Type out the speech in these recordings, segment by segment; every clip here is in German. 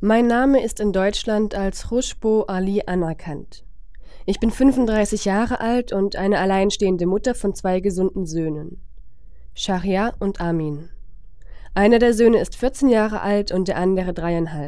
Mein Name ist in Deutschland als Khushbu Ali anerkannt. Ich bin 35 Jahre alt und eine alleinstehende Mutter von 2 gesunden Söhnen, Shahriar und Amin. Einer der Söhne ist 14 Jahre alt und der andere 3,5.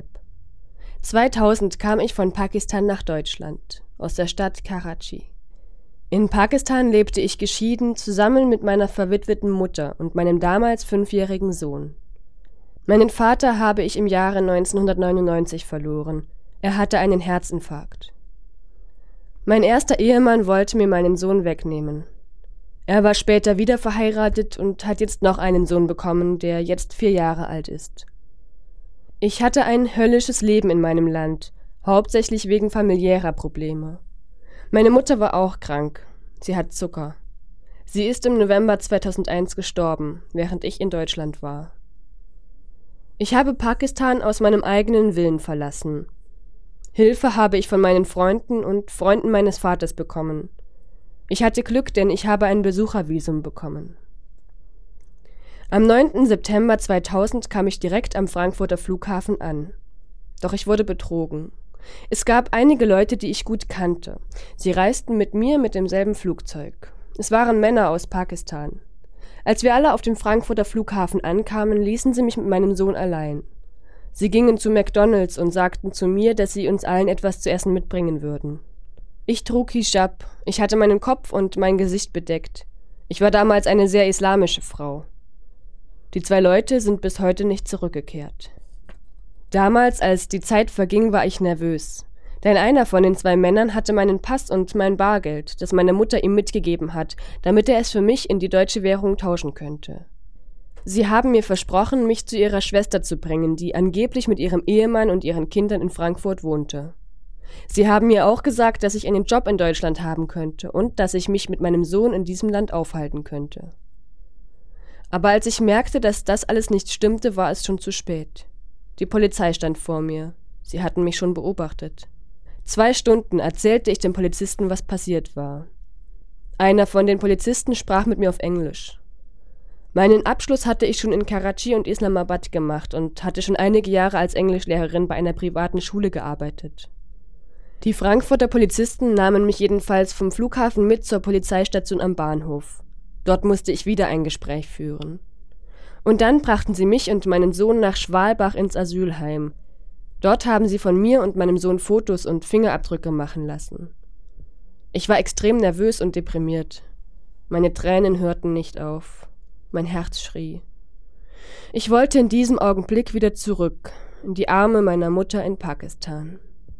2000 kam ich von Pakistan nach Deutschland, aus der Stadt Karachi. In Pakistan lebte ich geschieden, zusammen mit meiner verwitweten Mutter und meinem damals 5-jährigen Sohn. Meinen Vater habe ich im Jahre 1999 verloren. Er hatte einen Herzinfarkt. Mein erster Ehemann wollte mir meinen Sohn wegnehmen. Er war später wieder verheiratet und hat jetzt noch einen Sohn bekommen, der jetzt 4 Jahre alt ist. Ich hatte ein höllisches Leben in meinem Land, hauptsächlich wegen familiärer Probleme. Meine Mutter war auch krank. Sie hat Zucker. Sie ist im November 2001 gestorben, während ich in Deutschland war. Ich habe Pakistan aus meinem eigenen Willen verlassen. Hilfe habe ich von meinen Freunden und Freunden meines Vaters bekommen. Ich hatte Glück, denn ich habe ein Besuchervisum bekommen. Am 9. September 2000 kam ich direkt am Frankfurter Flughafen an. Doch ich wurde betrogen. Es gab einige Leute, die ich gut kannte. Sie reisten mit mir mit demselben Flugzeug. Es waren Männer aus Pakistan. Als wir alle auf dem Frankfurter Flughafen ankamen, ließen sie mich mit meinem Sohn allein. Sie gingen zu McDonald's und sagten zu mir, dass sie uns allen etwas zu essen mitbringen würden. Ich trug Hijab, ich hatte meinen Kopf und mein Gesicht bedeckt. Ich war damals eine sehr islamische Frau. Die 2 Leute sind bis heute nicht zurückgekehrt. Damals, als die Zeit verging, war ich nervös. Denn einer von den 2 Männern hatte meinen Pass und mein Bargeld, das meine Mutter ihm mitgegeben hat, damit er es für mich in die deutsche Währung tauschen könnte. Sie haben mir versprochen, mich zu ihrer Schwester zu bringen, die angeblich mit ihrem Ehemann und ihren Kindern in Frankfurt wohnte. Sie haben mir auch gesagt, dass ich einen Job in Deutschland haben könnte und dass ich mich mit meinem Sohn in diesem Land aufhalten könnte. Aber als ich merkte, dass das alles nicht stimmte, war es schon zu spät. Die Polizei stand vor mir. Sie hatten mich schon beobachtet. 2 Stunden erzählte ich dem Polizisten, was passiert war. Einer von den Polizisten sprach mit mir auf Englisch. Meinen Abschluss hatte ich schon in Karachi und Islamabad gemacht und hatte schon einige Jahre als Englischlehrerin bei einer privaten Schule gearbeitet. Die Frankfurter Polizisten nahmen mich jedenfalls vom Flughafen mit zur Polizeistation am Bahnhof. Dort musste ich wieder ein Gespräch führen. Und dann brachten sie mich und meinen Sohn nach Schwalbach ins Asylheim. Dort haben sie von mir und meinem Sohn Fotos und Fingerabdrücke machen lassen. Ich war extrem nervös und deprimiert. Meine Tränen hörten nicht auf. Mein Herz schrie. Ich wollte in diesem Augenblick wieder zurück, in die Arme meiner Mutter in Pakistan.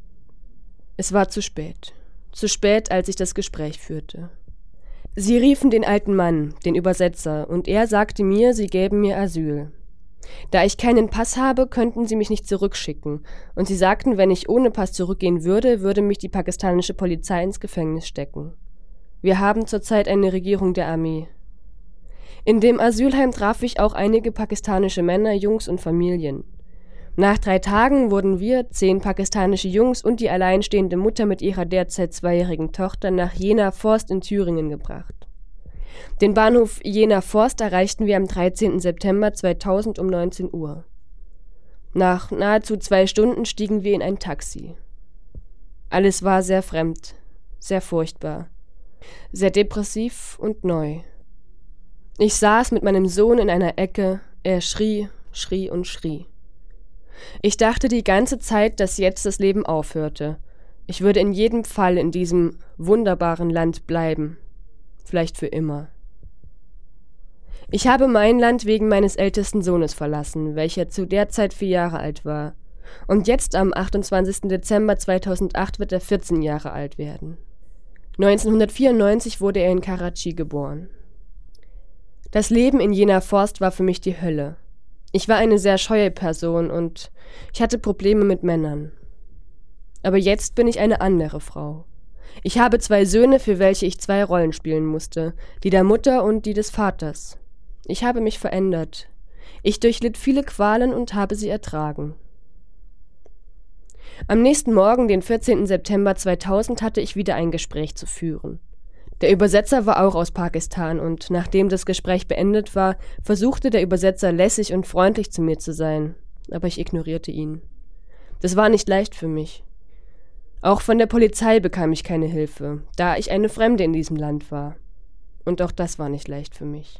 Es war zu spät, als ich das Gespräch führte. Sie riefen den alten Mann, den Übersetzer, und er sagte mir, sie gäben mir Asyl. Da ich keinen Pass habe, könnten sie mich nicht zurückschicken, und sie sagten, wenn ich ohne Pass zurückgehen würde, würde mich die pakistanische Polizei ins Gefängnis stecken. Wir haben zurzeit eine Regierung der Armee. In dem Asylheim traf ich auch einige pakistanische Männer, Jungs und Familien. Nach 3 Tagen wurden wir, 10 pakistanische Jungs und die alleinstehende Mutter mit ihrer derzeit 2-jährigen Tochter nach Jena Forst in Thüringen gebracht. Den Bahnhof Jena Forst erreichten wir am 13. September 2000 um 19 Uhr. Nach nahezu 2 Stunden stiegen wir in ein Taxi. Alles war sehr fremd, sehr furchtbar, sehr depressiv und neu. Ich saß mit meinem Sohn in einer Ecke, er schrie, schrie und schrie. Ich dachte die ganze Zeit, dass jetzt das Leben aufhörte. Ich würde in jedem Fall in diesem wunderbaren Land bleiben. Vielleicht für immer. Ich habe mein Land wegen meines ältesten Sohnes verlassen, welcher zu der Zeit 4 Jahre alt war. Und jetzt am 28. Dezember 2008 wird er 14 Jahre alt werden. 1994 wurde er in Karachi geboren. Das Leben in Jena Forst war für mich die Hölle. Ich war eine sehr scheue Person und ich hatte Probleme mit Männern. Aber jetzt bin ich eine andere Frau. Ich habe 2 Söhne, für welche ich 2 Rollen spielen musste, die der Mutter und die des Vaters. Ich habe mich verändert. Ich durchlitt viele Qualen und habe sie ertragen. Am nächsten Morgen, den 14. September 2000, hatte ich wieder ein Gespräch zu führen. Der Übersetzer war auch aus Pakistan und nachdem das Gespräch beendet war, versuchte der Übersetzer lässig und freundlich zu mir zu sein, aber ich ignorierte ihn. Das war nicht leicht für mich. Auch von der Polizei bekam ich keine Hilfe, da ich eine Fremde in diesem Land war. Und auch das war nicht leicht für mich.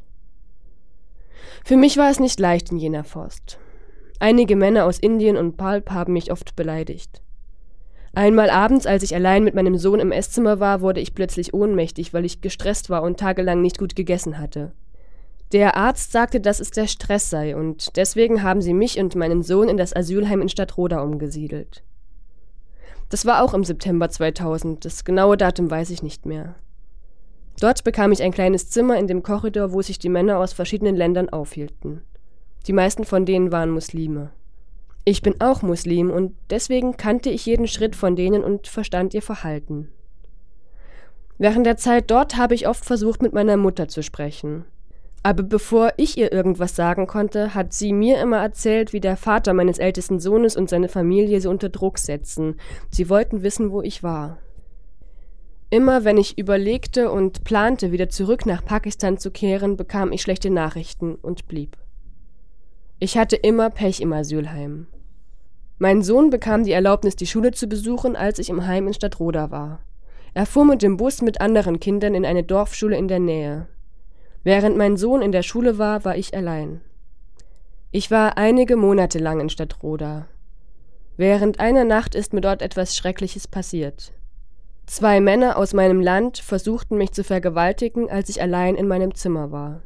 Für mich war es nicht leicht in jener Forst. Einige Männer aus Indien und Palp haben mich oft beleidigt. Einmal abends, als ich allein mit meinem Sohn im Esszimmer war, wurde ich plötzlich ohnmächtig, weil ich gestresst war und tagelang nicht gut gegessen hatte. Der Arzt sagte, dass es der Stress sei, und deswegen haben sie mich und meinen Sohn in das Asylheim in Stadtroda umgesiedelt. Das war auch im September 2000, das genaue Datum weiß ich nicht mehr. Dort bekam ich ein kleines Zimmer in dem Korridor, wo sich die Männer aus verschiedenen Ländern aufhielten. Die meisten von denen waren Muslime. Ich bin auch Muslim und deswegen kannte ich jeden Schritt von denen und verstand ihr Verhalten. Während der Zeit dort habe ich oft versucht, mit meiner Mutter zu sprechen. Aber bevor ich ihr irgendwas sagen konnte, hat sie mir immer erzählt, wie der Vater meines ältesten Sohnes und seine Familie sie unter Druck setzen. Sie wollten wissen, wo ich war. Immer wenn ich überlegte und plante, wieder zurück nach Pakistan zu kehren, bekam ich schlechte Nachrichten und blieb. Ich hatte immer Pech im Asylheim. Mein Sohn bekam die Erlaubnis, die Schule zu besuchen, als ich im Heim in Stadtroda war. Er fuhr mit dem Bus mit anderen Kindern in eine Dorfschule in der Nähe. Während mein Sohn in der Schule war ich allein. Ich war einige Monate lang in Stadtroda. Während einer Nacht ist mir dort etwas Schreckliches passiert. 2 Männer aus meinem Land versuchten mich zu vergewaltigen, als ich allein in meinem Zimmer war.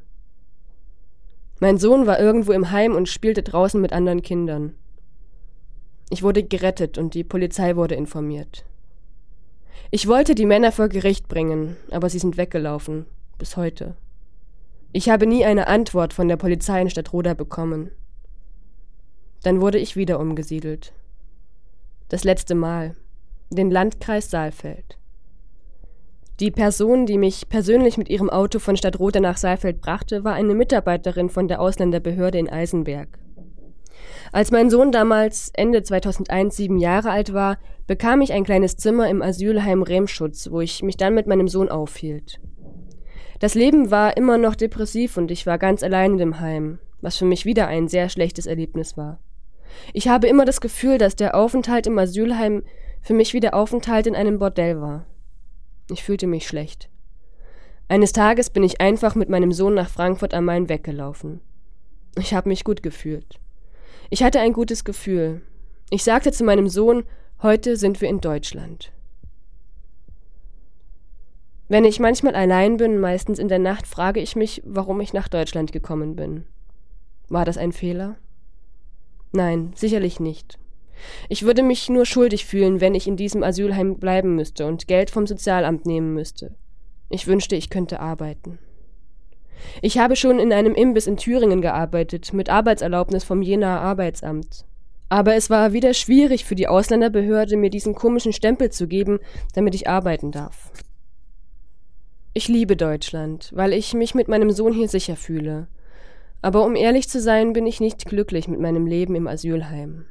Mein Sohn war irgendwo im Heim und spielte draußen mit anderen Kindern. Ich wurde gerettet und die Polizei wurde informiert. Ich wollte die Männer vor Gericht bringen, aber sie sind weggelaufen, bis heute. Ich habe nie eine Antwort von der Polizei in Stadtroda bekommen. Dann wurde ich wieder umgesiedelt. Das letzte Mal. Den Landkreis Saalfeld. Die Person, die mich persönlich mit ihrem Auto von Stadtroda nach Saalfeld brachte, war eine Mitarbeiterin von der Ausländerbehörde in Eisenberg. Als mein Sohn damals Ende 2001 7 Jahre alt war, bekam ich ein kleines Zimmer im Asylheim Remschutz, wo ich mich dann mit meinem Sohn aufhielt. Das Leben war immer noch depressiv und ich war ganz allein in dem Heim, was für mich wieder ein sehr schlechtes Erlebnis war. Ich habe immer das Gefühl, dass der Aufenthalt im Asylheim für mich wie der Aufenthalt in einem Bordell war. Ich fühlte mich schlecht. Eines Tages bin ich einfach mit meinem Sohn nach Frankfurt am Main weggelaufen. Ich habe mich gut gefühlt. Ich hatte ein gutes Gefühl. Ich sagte zu meinem Sohn, heute sind wir in Deutschland. Wenn ich manchmal allein bin, meistens in der Nacht, frage ich mich, warum ich nach Deutschland gekommen bin. War das ein Fehler? Nein, sicherlich nicht. Ich würde mich nur schuldig fühlen, wenn ich in diesem Asylheim bleiben müsste und Geld vom Sozialamt nehmen müsste. Ich wünschte, ich könnte arbeiten. Ich habe schon in einem Imbiss in Thüringen gearbeitet, mit Arbeitserlaubnis vom Jenaer Arbeitsamt. Aber es war wieder schwierig für die Ausländerbehörde, mir diesen komischen Stempel zu geben, damit ich arbeiten darf. Ich liebe Deutschland, weil ich mich mit meinem Sohn hier sicher fühle. Aber um ehrlich zu sein, bin ich nicht glücklich mit meinem Leben im Asylheim.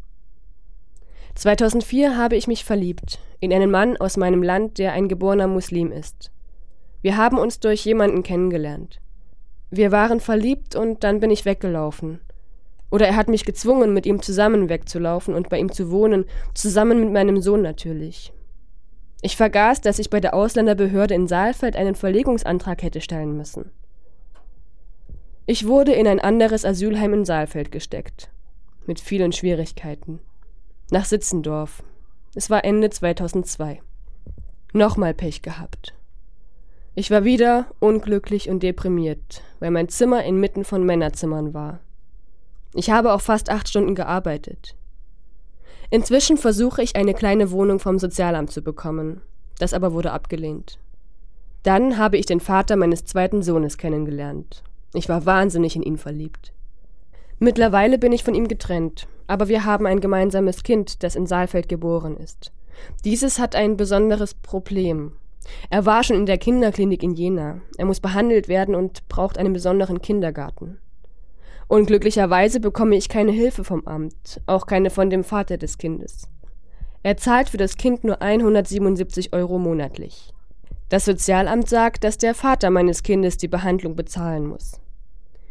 2004 habe ich mich verliebt, in einen Mann aus meinem Land, der ein geborener Muslim ist. Wir haben uns durch jemanden kennengelernt. Wir waren verliebt und dann bin ich weggelaufen. Oder er hat mich gezwungen, mit ihm zusammen wegzulaufen und bei ihm zu wohnen, zusammen mit meinem Sohn natürlich. Ich vergaß, dass ich bei der Ausländerbehörde in Saalfeld einen Verlegungsantrag hätte stellen müssen. Ich wurde in ein anderes Asylheim in Saalfeld gesteckt. Mit vielen Schwierigkeiten. Nach Sitzendorf. Es war Ende 2002. Nochmal Pech gehabt. Ich war wieder unglücklich und deprimiert, weil mein Zimmer inmitten von Männerzimmern war. Ich habe auch fast 8 Stunden gearbeitet. Inzwischen versuche ich, eine kleine Wohnung vom Sozialamt zu bekommen. Das aber wurde abgelehnt. Dann habe ich den Vater meines 2. Sohnes kennengelernt. Ich war wahnsinnig in ihn verliebt. Mittlerweile bin ich von ihm getrennt, aber wir haben ein gemeinsames Kind, das in Saalfeld geboren ist. Dieses hat ein besonderes Problem. Er war schon in der Kinderklinik in Jena. Er muss behandelt werden und braucht einen besonderen Kindergarten. Unglücklicherweise bekomme ich keine Hilfe vom Amt, auch keine von dem Vater des Kindes. Er zahlt für das Kind nur 177 € monatlich. Das Sozialamt sagt, dass der Vater meines Kindes die Behandlung bezahlen muss.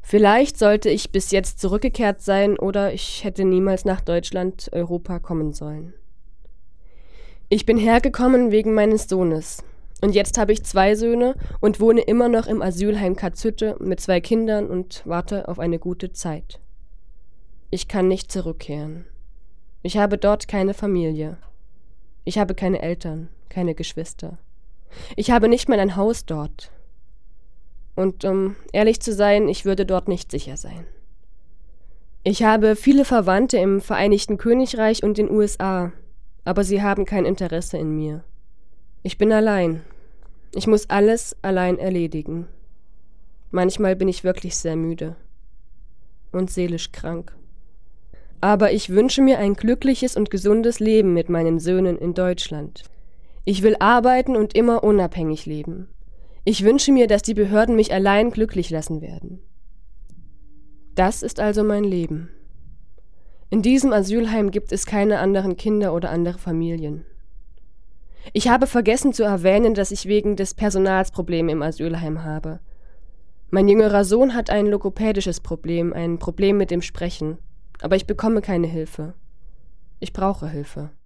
Vielleicht sollte ich bis jetzt zurückgekehrt sein oder ich hätte niemals nach Deutschland, Europa kommen sollen. Ich bin hergekommen wegen meines Sohnes. Und jetzt habe ich 2 Söhne und wohne immer noch im Asylheim Katzhütte mit 2 Kindern und warte auf eine gute Zeit. Ich kann nicht zurückkehren. Ich habe dort keine Familie. Ich habe keine Eltern, keine Geschwister. Ich habe nicht mal ein Haus dort. Und um ehrlich zu sein, ich würde dort nicht sicher sein. Ich habe viele Verwandte im Vereinigten Königreich und den USA, aber sie haben kein Interesse in mir. Ich bin allein. Ich muss alles allein erledigen. Manchmal bin ich wirklich sehr müde und seelisch krank. Aber ich wünsche mir ein glückliches und gesundes Leben mit meinen Söhnen in Deutschland. Ich will arbeiten und immer unabhängig leben. Ich wünsche mir, dass die Behörden mich allein glücklich lassen werden. Das ist also mein Leben. In diesem Asylheim gibt es keine anderen Kinder oder andere Familien. Ich habe vergessen zu erwähnen, dass ich wegen des Personals Probleme im Asylheim habe. Mein jüngerer Sohn hat ein logopädisches Problem, ein Problem mit dem Sprechen, aber ich bekomme keine Hilfe. Ich brauche Hilfe.